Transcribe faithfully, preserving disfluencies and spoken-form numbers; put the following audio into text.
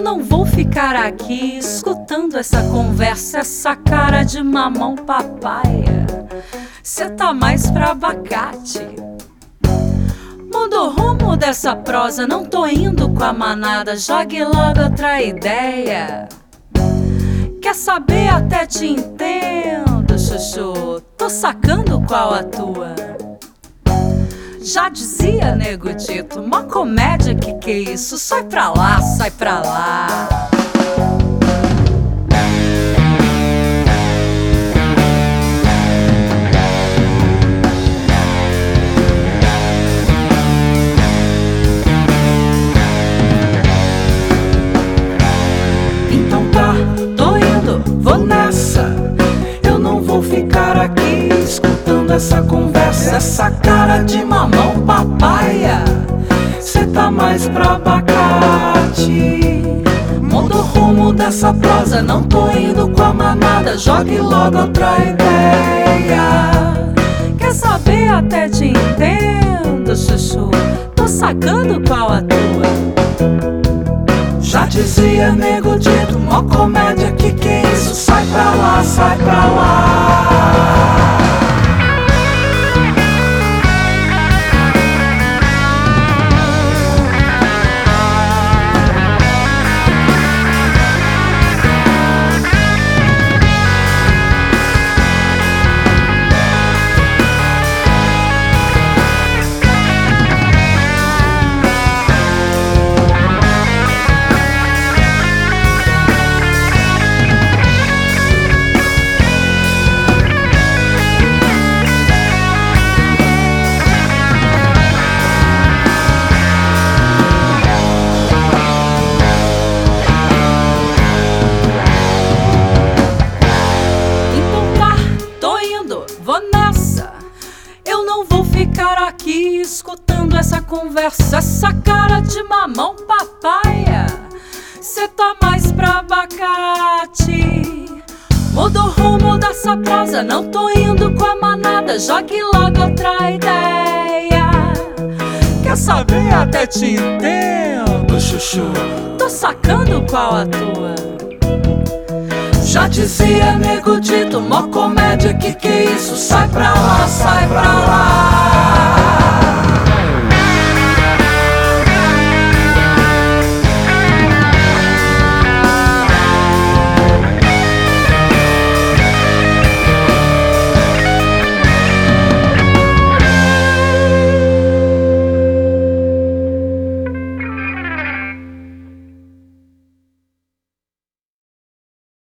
não vou ficar aqui escutando essa conversa, essa cara de mamão papaya. Cê tá mais pra abacate. Muda o rumo dessa prosa, não tô indo com a manada. Jogue logo outra ideia. Quer saber? Até te entendo, chuchu. Tô sacando qual a tua. Já dizia nego dito, mó comédia, que que é isso? Sai pra lá, sai pra lá. Então tá, tô indo, vou nessa. Eu não vou ficar aqui escutando essa conversa, essa cara de mamão papaya. Cê tá mais pra abacate. Muda o rumo dessa prosa, não tô indo com a manada. Jogue logo outra ideia. Quer saber? Até te entendo, chuchu. Tô sacando qual a tua. Já dizia nego dito, mó comédia, que que é isso? Sai pra lá, sai pra lá. Vou nessa. Eu não vou ficar aqui escutando essa conversa, essa cara de mamão papaya. Cê tá mais pra abacate. Muda o rumo dessa prosa, não tô indo com a manada. Jogue logo outra ideia. Quer saber? Até te entendo, chuchu. Tô sacando qual a tua. Já dizia nego dito, mó comédia, que que é isso? Sai pra lá, sai pra lá.